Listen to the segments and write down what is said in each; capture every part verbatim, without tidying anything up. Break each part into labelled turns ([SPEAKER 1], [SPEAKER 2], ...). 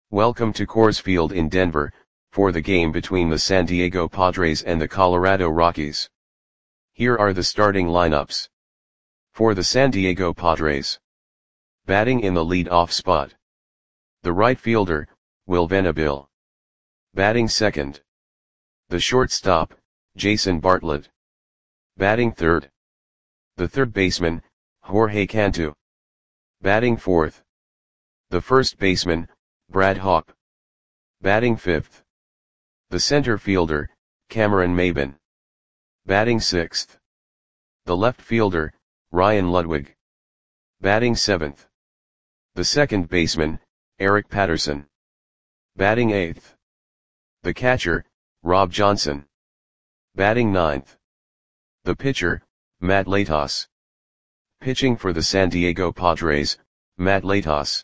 [SPEAKER 1] Welcome to Coors Field in Denver, for the game between the San Diego Padres and the Colorado Rockies. Here are the starting lineups. For the San Diego Padres. Batting in the lead-off spot. The right fielder, Will Venable. Batting second. The shortstop, Jason Bartlett. Batting third. The third baseman, Jorge Cantu. Batting fourth. The first baseman, Brad Hawpe. Batting fifth. The center fielder, Cameron Maybin. Batting sixth. The left fielder, Ryan Ludwig. Batting seventh. The second baseman, Eric Patterson. Batting eighth. The catcher, Rob Johnson. Batting ninth. The pitcher, Matt Latos. Pitching for the San Diego Padres, Matt Latos.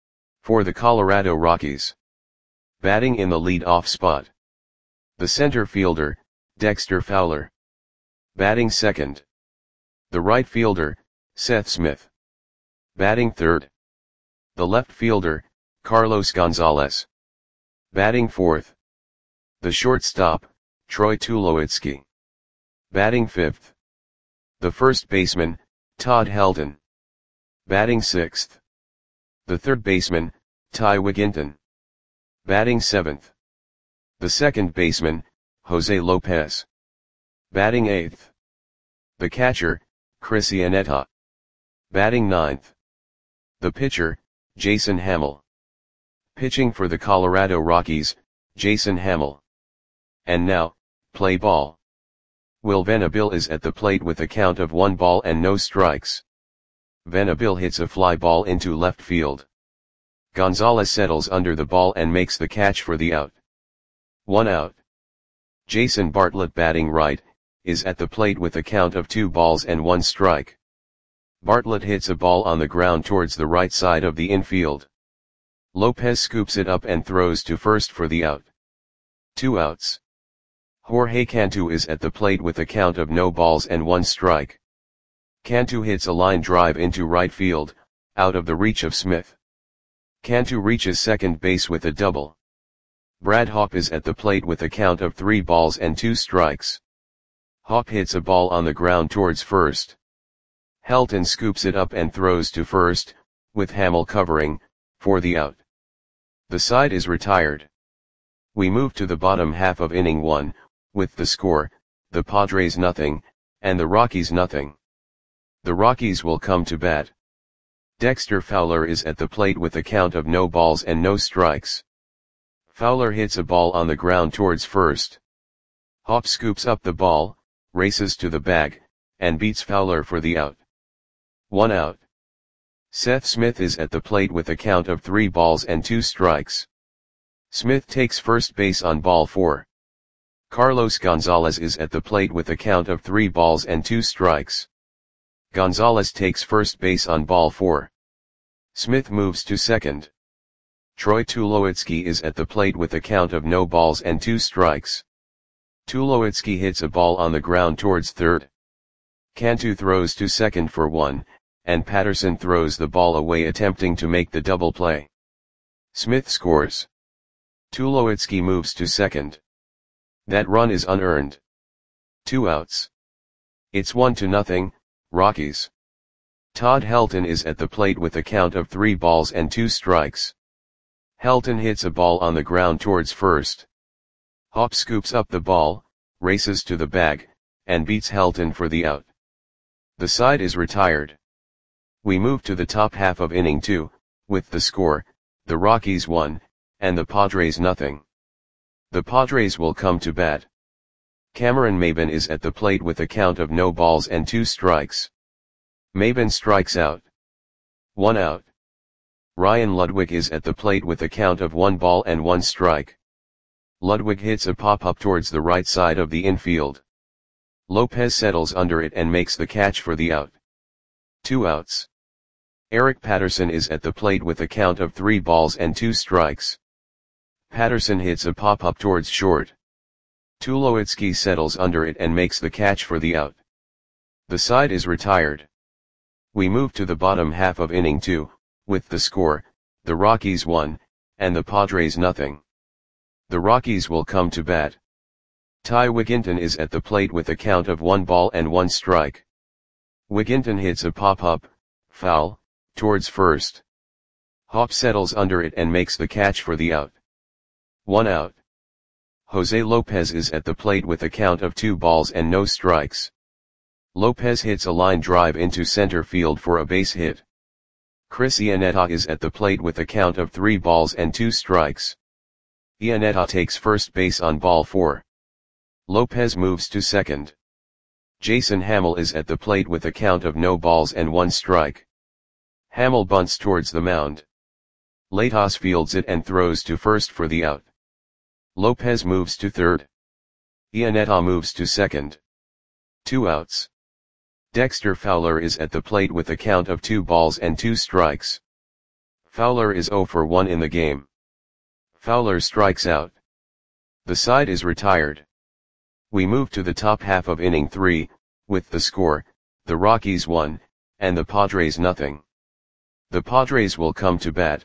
[SPEAKER 1] For the Colorado Rockies. Batting in the lead-off spot. The center fielder, Dexter Fowler. Batting second. The right fielder, Seth Smith. Batting third. The left fielder, Carlos Gonzalez. Batting fourth. The shortstop, Troy Tulowitzki. Batting fifth. The first baseman, Todd Helton. Batting sixth. The third baseman, Ty Wigginton. Batting seventh. The second baseman, Jose Lopez. Batting eighth. The catcher, Chris Iannetta. Batting ninth. The pitcher, Jason Hammel. Pitching for the Colorado Rockies, Jason Hammel. And now, play ball. Will Venable is at the plate with a count of one ball and no strikes. Venable hits a fly ball into left field. Gonzalez settles under the ball and makes the catch for the out. One out. Jason Bartlett, batting right, is at the plate with a count of two balls and one strike. Bartlett hits a ball on the ground towards the right side of the infield. Lopez scoops it up and throws to first for the out. Two outs. Jorge Cantu is at the plate with a count of no balls and one strike. Cantu hits a line drive into right field, out of the reach of Smith. Cantu reaches second base with a double. Brad Hawpe is at the plate with a count of three balls and two strikes. Hawpe hits a ball on the ground towards first. Helton scoops it up and throws to first, with Hammel covering, for the out. The side is retired. We move to the bottom half of inning one, with the score, the Padres nothing, and the Rockies nothing. The Rockies will come to bat. Dexter Fowler is at the plate with a count of no balls and no strikes. Fowler hits a ball on the ground towards first. Hawpe scoops up the ball, races to the bag, and beats Fowler for the out. One out. Seth Smith is at the plate with a count of three balls and two strikes. Smith takes first base on ball four. Carlos Gonzalez is at the plate with a count of three balls and two strikes. Gonzalez takes first base on ball four. Smith moves to second. Troy Tulowitzki is at the plate with a count of no balls and two strikes. Tulowitzki hits a ball on the ground towards third. Cantu throws to second for one, and Patterson throws the ball away attempting to make the double play. Smith scores. Tulowitzki moves to second. That run is unearned. Two outs. It's one to nothing, Rockies. Todd Helton is at the plate with a count of three balls and two strikes. Helton hits a ball on the ground towards first. Hawpe scoops up the ball, races to the bag, and beats Helton for the out. The side is retired. We move to the top half of inning two, with the score, the Rockies one, and the Padres nothing. The Padres will come to bat. Cameron Maybin is at the plate with a count of no balls and two strikes. Maybin strikes out. One out. Ryan Ludwig is at the plate with a count of one ball and one strike. Ludwig hits a pop-up towards the right side of the infield. Lopez settles under it and makes the catch for the out. Two outs. Eric Patterson is at the plate with a count of three balls and two strikes. Patterson hits a pop-up towards short. Tulowitzki settles under it and makes the catch for the out. The side is retired. We move to the bottom half of inning two, with the score, the Rockies one, and the Padres nothing. The Rockies will come to bat. Ty Wigginton is at the plate with a count of one ball and one strike. Wigginton hits a pop-up, foul, towards first. Hop settles under it and makes the catch for the out. One out. Jose Lopez is at the plate with a count of two balls and no strikes. Lopez hits a line drive into center field for a base hit. Chris Iannetta is at the plate with a count of three balls and two strikes. Iannetta takes first base on ball four. Lopez moves to second. Jason Hammel is at the plate with a count of no balls and one strike. Hammel bunts towards the mound. Latos fields it and throws to first for the out. Lopez moves to third. Iannetta moves to second. Two outs. Dexter Fowler is at the plate with a count of two balls and two strikes. Fowler is zero for one in the game. Fowler strikes out. The side is retired. We move to the top half of inning three, with the score, the Rockies one, and the Padres nothing. The Padres will come to bat.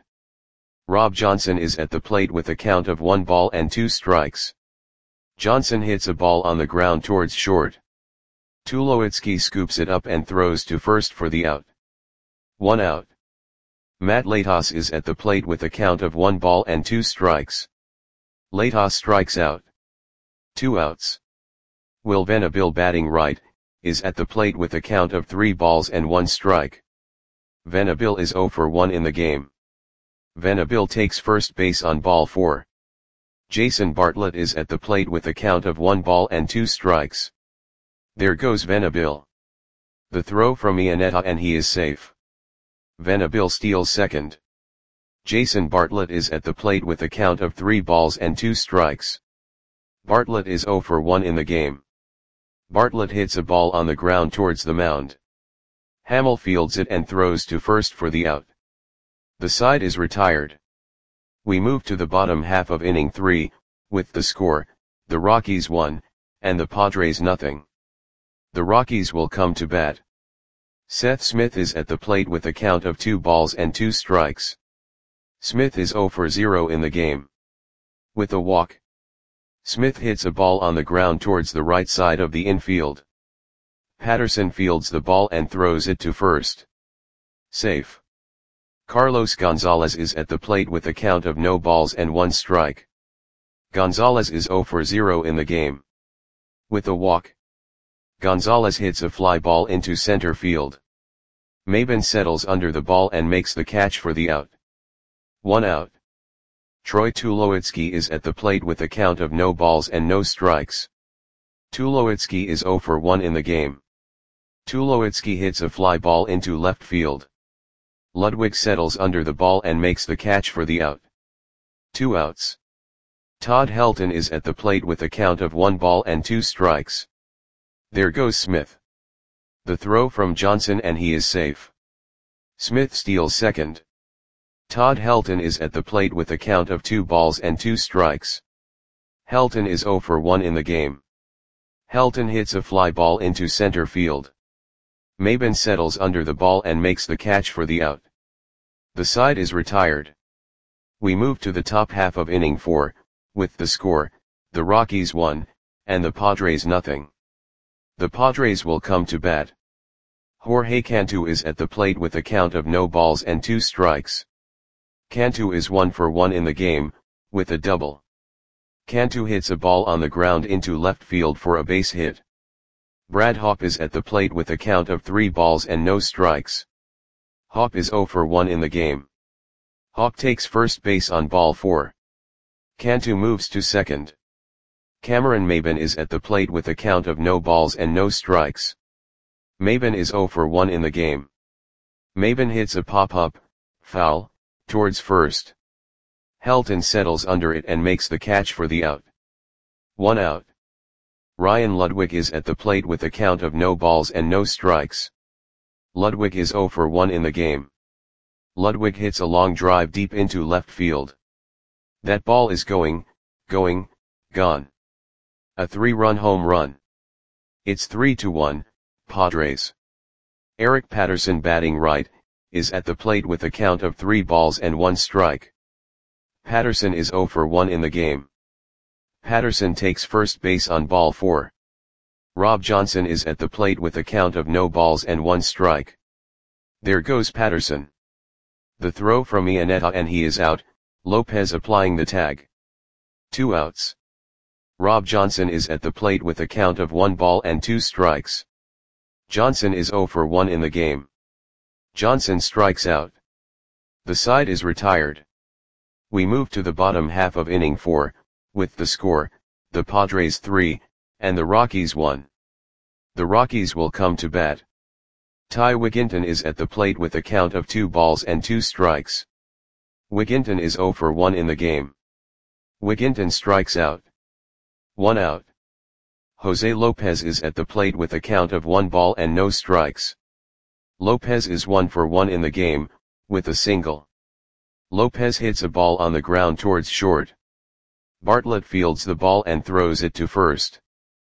[SPEAKER 1] Rob Johnson is at the plate with a count of one ball and two strikes. Johnson hits a ball on the ground towards short. Tulowitzki scoops it up and throws to first for the out. One out. Matt Latos is at the plate with a count of one ball and two strikes. Latos strikes out. Two outs. Will Venable, batting right, is at the plate with a count of three balls and one strike. Venable is zero for one in the game. Venable takes first base on ball four. Jason Bartlett is at the plate with a count of one ball and two strikes. There goes Venable. The throw from Iannetta and he is safe. Venable steals second. Jason Bartlett is at the plate with a count of three balls and two strikes. Bartlett is zero for one in the game. Bartlett hits a ball on the ground towards the mound. Hammel fields it and throws to first for the out. The side is retired. We move to the bottom half of inning three, with the score, the Rockies one, and the Padres nothing. The Rockies will come to bat. Seth Smith is at the plate with a count of two balls and two strikes. Smith is zero for zero in the game. With a walk. Smith hits a ball on the ground towards the right side of the infield. Patterson fields the ball and throws it to first. Safe. Carlos Gonzalez is at the plate with a count of no balls and one strike. Gonzalez is zero for zero in the game. With a walk. Gonzalez hits a fly ball into center field. Maben settles under the ball and makes the catch for the out. One out. Troy Tulowitzki is at the plate with a count of no balls and no strikes. Tulowitzki is zero for one in the game. Tulowitzki hits a fly ball into left field. Ludwig settles under the ball and makes the catch for the out. Two outs. Todd Helton is at the plate with a count of one ball and two strikes. There goes Smith. The throw from Johnson and he is safe. Smith steals second. Todd Helton is at the plate with a count of two balls and two strikes. Helton is zero for one in the game. Helton hits a fly ball into center field. Maben settles under the ball and makes the catch for the out. The side is retired. We move to the top half of inning four, with the score, the Rockies one, and the Padres nothing. The Padres will come to bat. Jorge Cantu is at the plate with a count of no balls and two strikes. Cantu is one for one in the game, with a double. Cantu hits a ball on the ground into left field for a base hit. Brad Hawpe is at the plate with a count of three balls and no strikes. Hawpe is zero for one in the game. Hawpe takes first base on ball four. Cantu moves to second. Cameron Maben is at the plate with a count of no balls and no strikes. Maben is zero for one in the game. Maben hits a pop-up, foul, towards first. Helton settles under it and makes the catch for the out. One out. Ryan Ludwig is at the plate with a count of no balls and no strikes. Ludwig is zero for one in the game. Ludwig hits a long drive deep into left field. That ball is going, going, gone. A three-run home run. It's three to one, Padres. Eric Patterson, batting right, is at the plate with a count of three balls and one strike. Patterson is zero for one in the game. Patterson takes first base on ball four. Rob Johnson is at the plate with a count of no balls and one strike. There goes Patterson. The throw from Iannetta and he is out, Lopez applying the tag. Two outs. Rob Johnson is at the plate with a count of one ball and two strikes. Johnson is zero for one in the game. Johnson strikes out. The side is retired. We move to the bottom half of inning four, with the score, the Padres three, and the Rockies one. The Rockies will come to bat. Ty Wigginton is at the plate with a count of two balls and two strikes. Wigginton is zero for one in the game. Wigginton strikes out. One out. Jose Lopez is at the plate with a count of one ball and no strikes. Lopez is one for one in the game, with a single. Lopez hits a ball on the ground towards short. Bartlett fields the ball and throws it to first.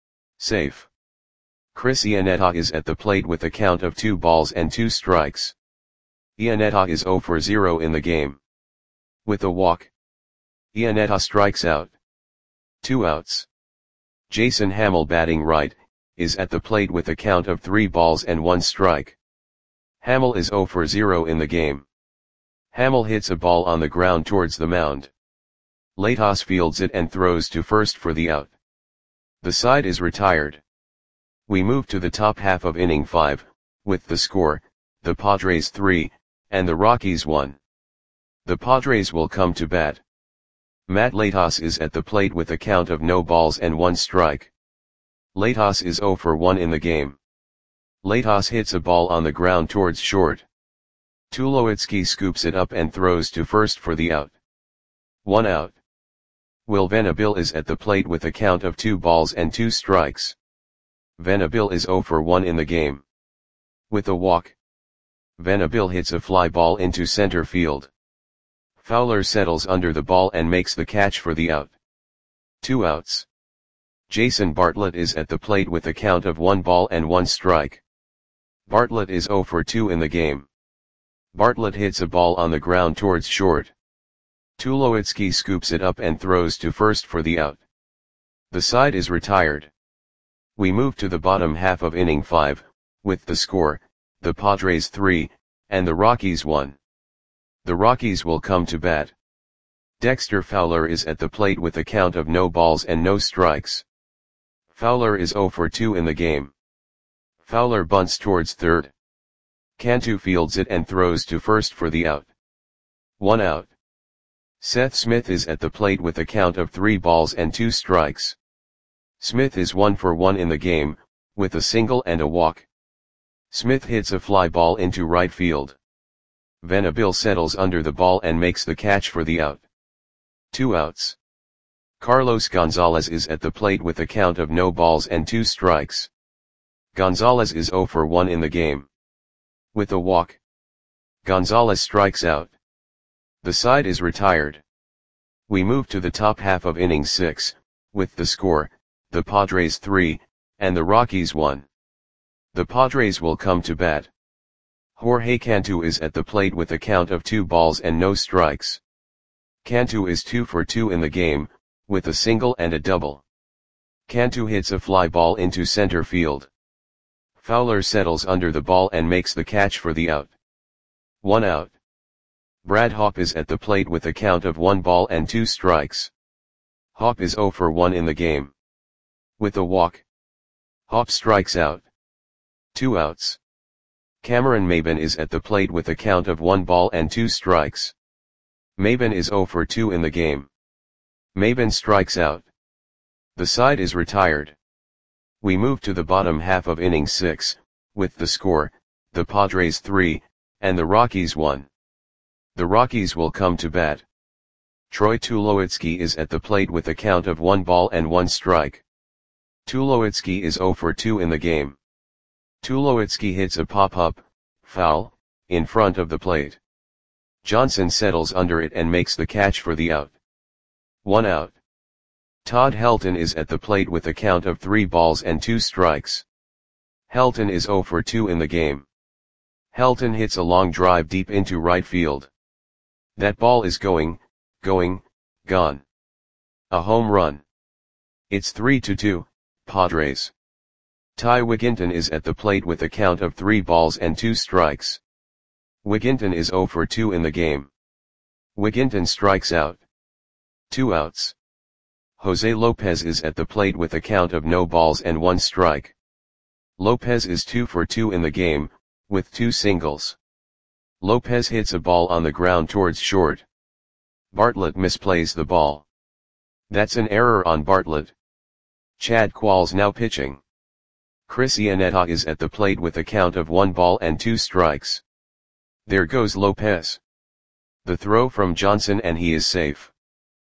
[SPEAKER 1] Safe. Chris Iannetta is at the plate with a count of two balls and two strikes. Iannetta is zero for zero in the game. With a walk. Iannetta strikes out. Two outs. Jason Hammel, batting right, is at the plate with a count of three balls and one strike. Hammel is zero for zero in the game. Hammel hits a ball on the ground towards the mound. Latos fields it and throws to first for the out. The side is retired. We move to the top half of inning five, with the score, the Padres three, and the Rockies one. The Padres will come to bat. Matt Latos is at the plate with a count of no balls and one strike. Latos is zero for one in the game. Latos hits a ball on the ground towards short. Tulowitzki scoops it up and throws to first for the out. One out. Will Venable is at the plate with a count of two balls and two strikes. Venable is zero for one in the game. With a walk. Venable hits a fly ball into center field. Fowler settles under the ball and makes the catch for the out. Two outs. Jason Bartlett is at the plate with a count of one ball and one strike. Bartlett is zero for two in the game. Bartlett hits a ball on the ground towards short. Tulowitzki scoops it up and throws to first for the out. The side is retired. We move to the bottom half of inning five, with the score, the Padres three, and the Rockies one. The Rockies will come to bat. Dexter Fowler is at the plate with a count of no balls and no strikes. Fowler is zero for two in the game. Fowler bunts towards third. Cantu fields it and throws to first for the out. One out. Seth Smith is at the plate with a count of three balls and two strikes. Smith is one for one in the game, with a single and a walk. Smith hits a fly ball into right field. Venable settles under the ball and makes the catch for the out. Two outs. Carlos Gonzalez is at the plate with a count of no balls and two strikes. Gonzalez is zero for one in the game. With a walk. Gonzalez strikes out. The side is retired. We move to the top half of inning six, with the score, the Padres three, and the Rockies one. The Padres will come to bat. Jorge Cantu is at the plate with a count of two balls and no strikes. Cantu is two for two in the game, with a single and a double. Cantu hits a fly ball into center field. Fowler settles under the ball and makes the catch for the out. One out. Brad Hawpe is at the plate with a count of one ball and two strikes. Hawpe is zero for one in the game. With a walk. Hawpe strikes out. Two outs. Cameron Maybin is at the plate with a count of one ball and two strikes. Maybin is zero for two in the game. Maybin strikes out. The side is retired. We move to the bottom half of inning six, with the score, the Padres three, and the Rockies one. The Rockies will come to bat. Troy Tulowitzki is at the plate with a count of one ball and one strike. Tulowitzki is zero for two in the game. Tulowitzki hits a pop-up, foul, in front of the plate. Johnson settles under it and makes the catch for the out. One out. Todd Helton is at the plate with a count of three balls and two strikes. Helton is zero for two in the game. Helton hits a long drive deep into right field. That ball is going, going, Gone. A home run. It's three to two, Padres. Ty Wigginton is at the plate with a count of three balls and two strikes. Wigginton is zero for two in the game. Wigginton strikes out. Two outs. Jose Lopez is at the plate with a count of no balls and one strike. Lopez is two for two in the game, with two singles. Lopez hits a ball on the ground towards short. Bartlett misplays the ball. That's an error on Bartlett. Chad Qualls now pitching. Chris Iannetta is at the plate with a count of one ball and two strikes. There goes Lopez. The throw from Johnson and he is safe.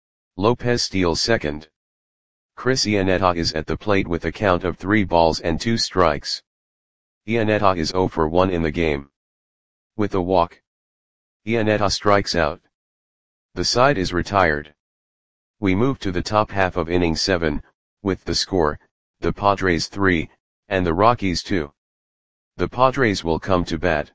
[SPEAKER 1] Lopez steals second. Chris Iannetta is at the plate with a count of three balls and two strikes. Iannetta is zero for one in the game. With a walk, Iannetta strikes out. The side is retired. We move to the top half of inning seven, with the score, the Padres three, and the Rockies two. The Padres will come to bat.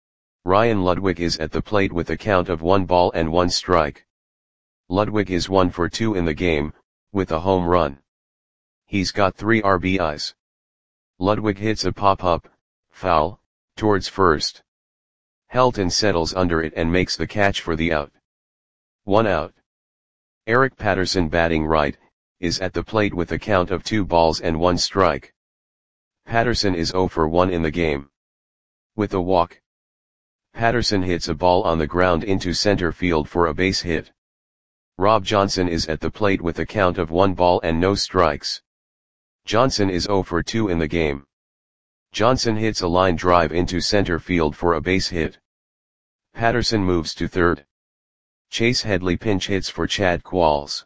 [SPEAKER 1] Ryan Ludwig is at the plate with a count of one ball and one strike. Ludwig is one for two in the game, with a home run. He's got three R B Is. Ludwig hits a pop-up, foul, towards first. Helton settles under it and makes the catch for the out. One out. Eric Patterson, batting right, is at the plate with a count of two balls and one strike. Patterson is zero for one in the game. With a walk, Patterson hits a ball on the ground into center field for a base hit. Rob Johnson is at the plate with a count of one ball and no strikes. Johnson is zero for two in the game. Johnson hits a line drive into center field for a base hit. Patterson moves to third. Chase Headley pinch hits for Chad Qualls.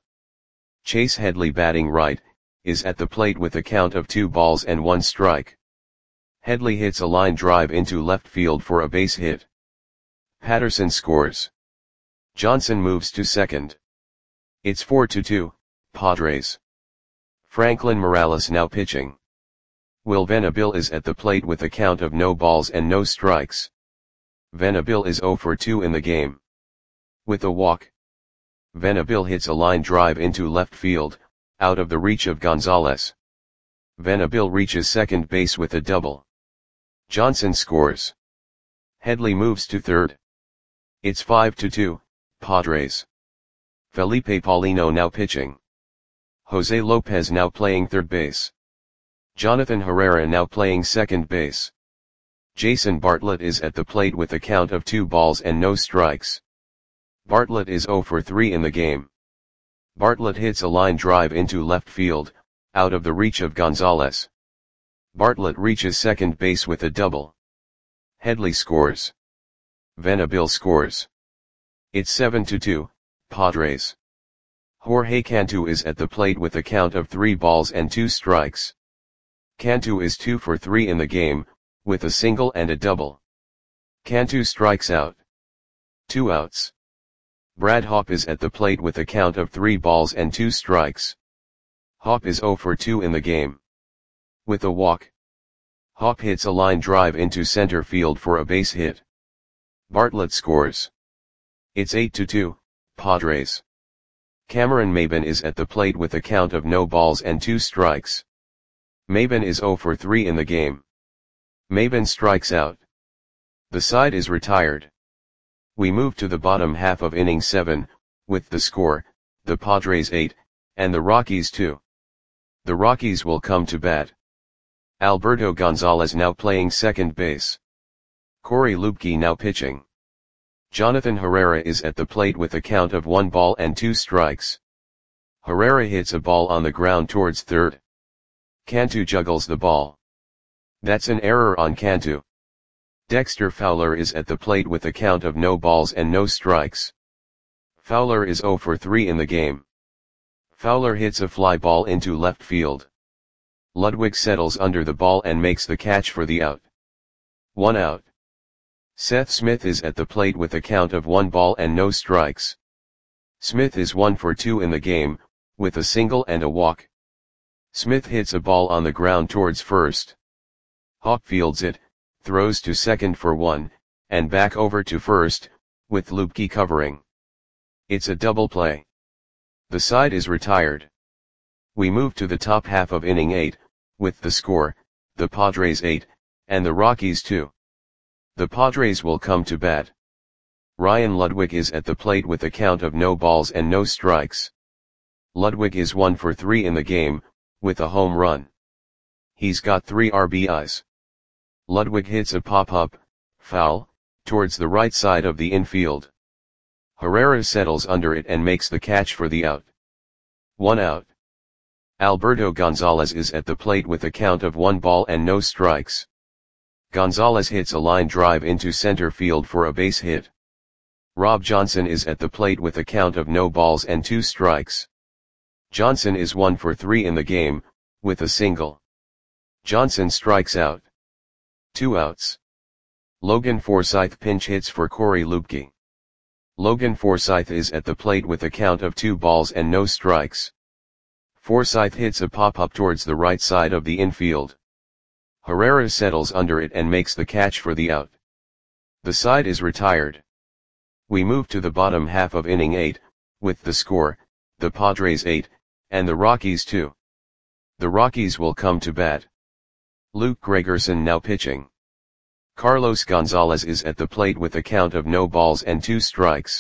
[SPEAKER 1] Chase Headley, batting right, is at the plate with a count of two balls and one strike. Headley hits a line drive into left field for a base hit. Patterson scores. Johnson moves to second. It's four to two, Padres. Franklin Morales now pitching. Will Venable is at the plate with a count of no balls and no strikes. Venable is zero for two in the game. With a walk, Venable hits a line drive into left field, out of the reach of Gonzalez. Venable reaches second base with a double. Johnson scores. Headley moves to third. It's five to two, Padres. Felipe Paulino now pitching. Jose Lopez now playing third base. Jonathan Herrera now playing second base. Jason Bartlett is at the plate with a count of two balls and no strikes. Bartlett is zero for three in the game. Bartlett hits a line drive into left field, out of the reach of Gonzalez. Bartlett reaches second base with a double. Headley scores. Venable scores. It's seven to two, Padres. Jorge Cantu is at the plate with a count of three balls and two strikes. Cantu is two for three in the game, with a single and a double. Cantu strikes out. Two outs. Brad Hopp is at the plate with a count of three balls and two strikes. Hopp is zero for two in the game. With a walk, Hopp hits a line drive into center field for a base hit. Bartlett scores. It's eight to two, Padres. Cameron Maybin is at the plate with a count of no balls and two strikes. Maybin is zero for three in the game. Maybin strikes out. The side is retired. We move to the bottom half of inning seven, with the score, the Padres eight, and the Rockies two. The Rockies will come to bat. Alberto Gonzalez now playing second base. Corey Lupke now pitching. Jonathan Herrera is at the plate with a count of one ball and two strikes. Herrera hits a ball on the ground towards third. Cantu juggles the ball. That's an error on Cantu. Dexter Fowler is at the plate with a count of no balls and no strikes. Fowler is zero for three in the game. Fowler hits a fly ball into left field. Ludwig settles under the ball and makes the catch for the out. One out. Seth Smith is at the plate with a count of one ball and no strikes. Smith is one for two in the game, with a single and a walk. Smith hits a ball on the ground towards first. Hopp fields it, throws to second for one, and back over to first, with Lupke covering. It's a double play. The side is retired. We move to the top half of inning eight, with the score, the Padres eight, and the Rockies two. The Padres will come to bat. Ryan Ludwig is at the plate with a count of no balls and no strikes. Ludwig is one for three in the game, with a home run. He's got three R B Is. Ludwig hits a pop-up, foul, towards the right side of the infield. Herrera settles under it and makes the catch for the out. One out. Alberto Gonzalez is at the plate with a count of one ball and no strikes. Gonzalez hits a line drive into center field for a base hit. Rob Johnson is at the plate with a count of no balls and two strikes. Johnson is one for three in the game, with a single. Johnson strikes out. Two outs. Logan Forsythe pinch hits for Corey Luebke. Logan Forsythe is at the plate with a count of two balls and no strikes. Forsythe hits a pop-up towards the right side of the infield. Herrera settles under it and makes the catch for the out. The side is retired. We move to the bottom half of inning eight, with the score, the Padres eight, and the Rockies two. The Rockies will come to bat. Luke Gregerson now pitching. Carlos Gonzalez is at the plate with a count of no balls and two strikes.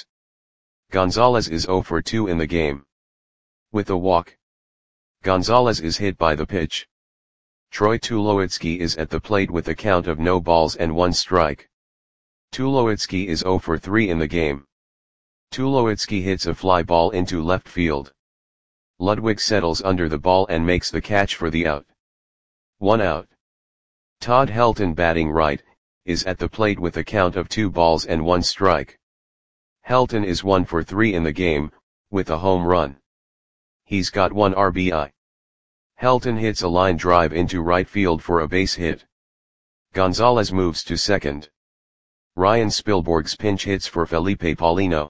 [SPEAKER 1] Gonzalez is zero for two in the game. With a walk. Gonzalez is hit by the pitch. Troy Tulowitzki is at the plate with a count of no balls and one strike. Tulowitzki is zero for three in the game. Tulowitzki hits a fly ball into left field. Ludwig settles under the ball and makes the catch for the out. One out. Todd Helton batting right, is at the plate with a count of two balls and one strike. Helton is one for three in the game, with a home run. He's got one R B I. Helton hits a line drive into right field for a base hit. Gonzalez moves to second. Ryan Spilborghs pinch hits for Felipe Paulino.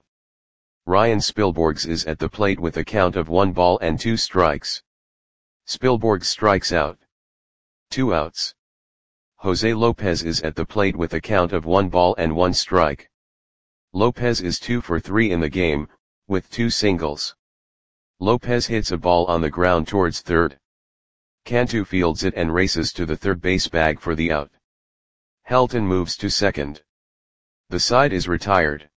[SPEAKER 1] Ryan Spilborghs is at the plate with a count of one ball and two strikes. Spilborghs strikes out. Two outs. Jose Lopez is at the plate with a count of one ball and one strike. Lopez is two for three in the game, with two singles. Lopez hits a ball on the ground towards third. Cantu fields it and races to the third base bag for the out. Helton moves to second. The side is retired.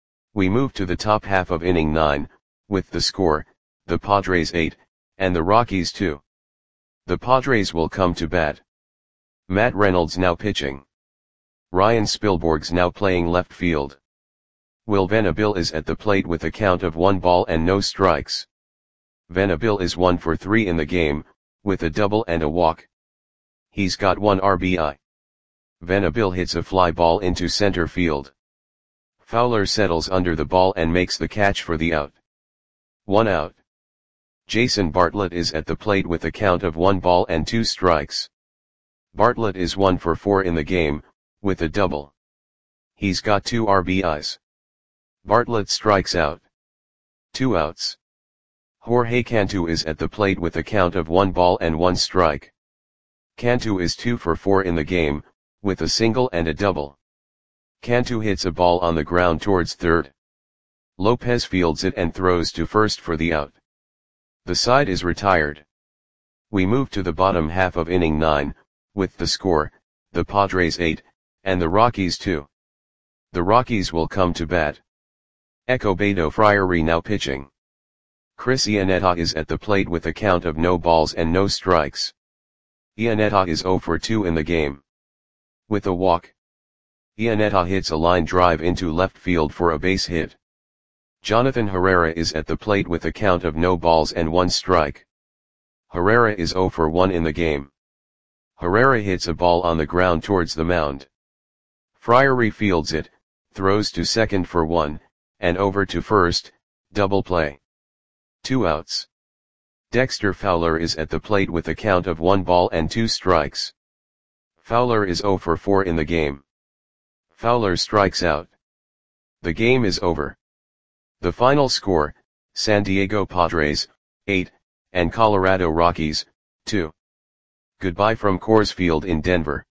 [SPEAKER 1] We move to the top half of inning nine, with the score, the Padres eight, and the Rockies two. The Padres will come to bat. Matt Reynolds now pitching. Ryan Spilborghs now playing left field. Will Venable is at the plate with a count of one ball and no strikes. Venable is one for three in the game, with a double and a walk. He's got one R B I. Venable hits a fly ball into center field. Fowler settles under the ball and makes the catch for the out. One out. Jason Bartlett is at the plate with a count of one ball and two strikes. Bartlett is one for four in the game, with a double. He's got two R B Is. Bartlett strikes out. Two outs. Jorge Cantu is at the plate with a count of one ball and one strike. Cantu is two for four in the game, with a single and a double. Cantu hits a ball on the ground towards third. Lopez fields it and throws to first for the out. The side is retired. We move to the bottom half of inning nine, with the score, the Padres eight, and the Rockies two. The Rockies will come to bat. Ecobedo Friary now pitching. Chris Iannetta is at the plate with a count of no balls and no strikes. Iannetta is zero for two in the game. With a walk. Iannetta hits a line drive into left field for a base hit. Jonathan Herrera is at the plate with a count of no balls and one strike. Herrera is zero for one in the game. Herrera hits a ball on the ground towards the mound. Friary fields it, throws to second for one, and over to first, double play. Two outs. Dexter Fowler is at the plate with a count of one ball and two strikes. Fowler is zero for four in the game. Fowler strikes out. The game is over. The final score, San Diego Padres, eight, and Colorado Rockies, two. Goodbye from Coors Field in Denver.